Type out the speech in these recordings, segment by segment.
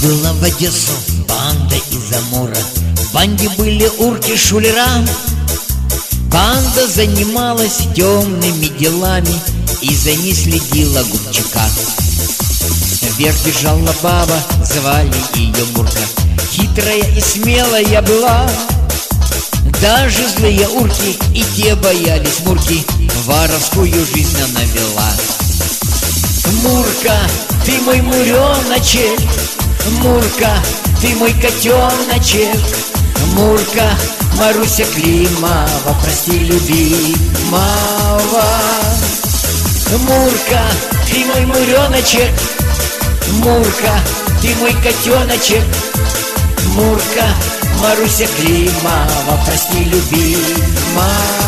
Прибыла в Одессу банда из Амура. В банде были урки-шулера. Банда занималась темными делами, и за ней следила Губчака. Вверх бежала баба, звали ее Мурка. Хитрая и смелая была. Даже злые урки и те боялись Мурки. Воровскую жизнь она вела. Мурка, ты мой муреночек, Мурка, ты мой котеночек, Мурка, Маруся Климова, прости, любимого. Мурка, ты мой муреночек, Мурка, ты мой котеночек, Мурка, Маруся Климова, прости, любимого.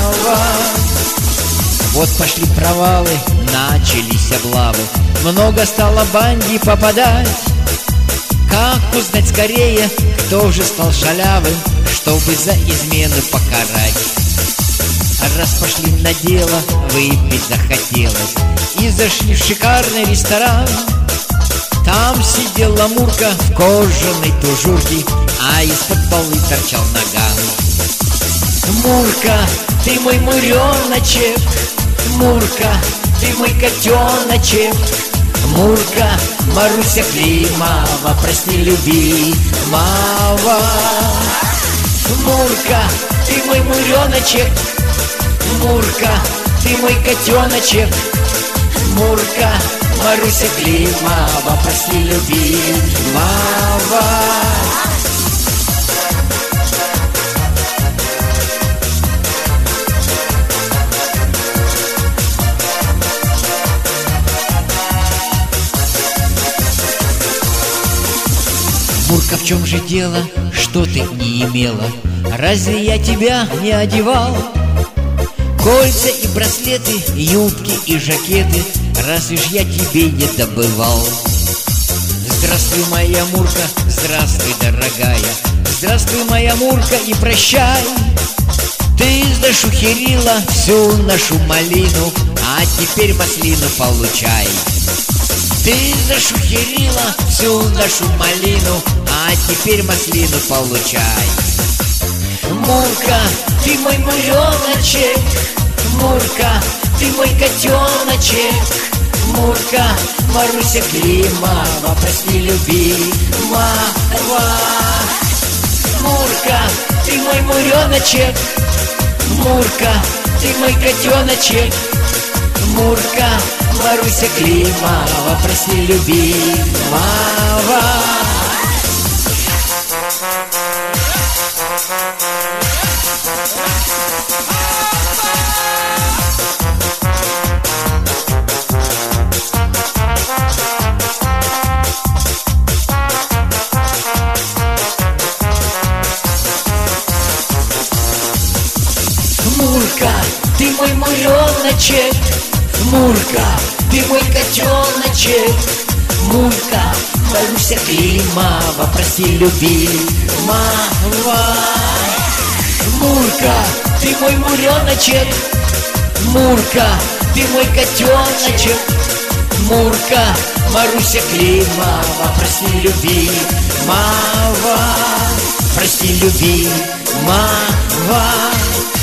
Вот пошли провалы, начались облавы, много стало банде попадать. Как узнать скорее, кто же стал шалявым, чтобы за измену покарать? Раз пошли на дело, выпить захотелось, и зашли в шикарный ресторан. Там сидела Мурка в кожаной тужурке, а из-под полы торчал наган. Мурка, ты мой муреночек, Мурка, ты мой котеночек, Мурка, Маруся Климова, прости, любимого. Мурка, ты мой муреночек, Мурка, ты мой котеночек, Мурка, Маруся Климова, прости, любимого. Мурка, в чем же дело, что ты не имела? Разве я тебя не одевал? Кольца и браслеты, юбки и жакеты, разве ж я тебе не добывал? Здравствуй, моя Мурка, здравствуй, дорогая, здравствуй, моя Мурка, и прощай. Ты зашухерила всю нашу малину, а теперь маслину получай. Ты зашухерила всю нашу малину, а теперь маслину получай. Мурка, ты мой муреночек, Мурка, ты мой котеночек, Мурка, Маруся Климова, прости, любимого. Мурка, ты мой муреночек, Мурка, ты мой котеночек, Мурка, Маруся Климова, прости, любимого. Мурка, ты мой муреночек, Мурка, ты мой котеночек, Мурка, Маруся Климова, прости, любимого. Мурка, ты мой муреночек, Мурка, ты мой котеночек, Мурка, Маруся Климова, прости, любимого. Прости, любимого.